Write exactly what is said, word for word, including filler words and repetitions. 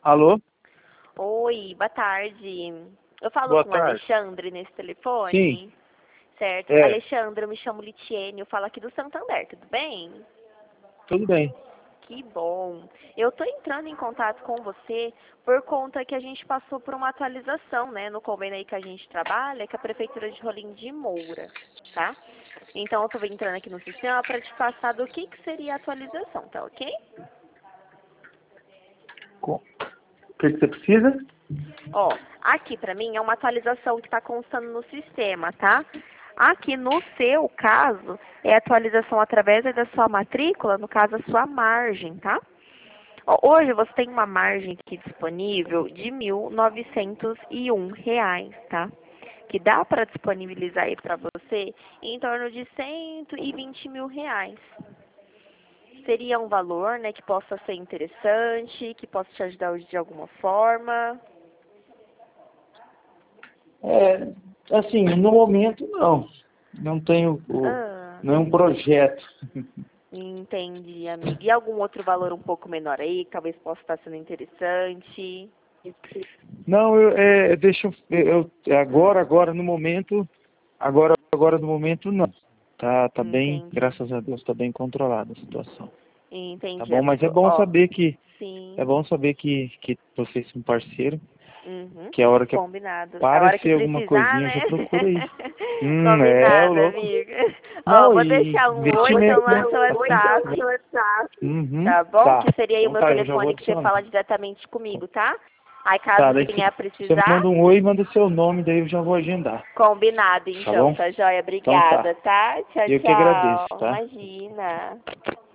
Alô? Oi, boa tarde. Eu falo Boa com o tarde. Alexandre nesse telefone? Sim. Certo. É. Alexandre, eu me chamo Litiene, eu falo aqui do Santander, tudo bem? Tudo bem. Que bom. Eu tô entrando em contato com você por conta que a gente passou por uma atualização, né, no convênio aí que a gente trabalha, que é a Prefeitura de Rolim de Moura, tá? Então eu tô entrando aqui no sistema para te passar do que, que seria a atualização, tá ok? Com- O que, que você precisa? Ó, aqui pra mim é uma atualização que está constando no sistema, tá? Aqui no seu caso, é atualização através aí da sua matrícula, no caso a sua margem, tá? Ó, hoje você tem uma margem aqui disponível de mil novecentos e um reais, tá? Que dá para disponibilizar aí para você em torno de cento e vinte mil reais. Seria um valor, né, que possa ser interessante, que possa te ajudar hoje de alguma forma. É, assim, no momento não. Não tenho o, Ah. nenhum projeto. Entendi, amiga. E algum outro valor um pouco menor aí, que talvez possa estar sendo interessante? Não, eu, é, deixa eu, eu agora, agora no momento, agora, agora no momento não. Tá, tá bem, Entendi. graças a Deus, tá bem controlada a situação. Tá Entendi, bom, mas é amigo. bom Ó, saber que sim. é bom saber que, que vocês são parceiros, Uhum. que a hora que Combinado. A hora que aparecer alguma precisar, coisinha, né? já procura aí. Hum, é, o Combinado, louco. amiga. Ó, Não, vou e deixar um oi então investimento, lá né? no seu WhatsApp. Uhum, Tá bom? tá. Que seria aí o Então meu tá, eu já vou telefone que você adicionar. fala diretamente comigo, tá? Aí Tá, caso daí você você venha a você precisar, manda um oi e manda seu nome, daí eu já vou agendar. combinado Tá então, bom? tá joia? Então tá. Obrigada, tá? Tchau, Eu que agradeço, tchau. tá? Imagina.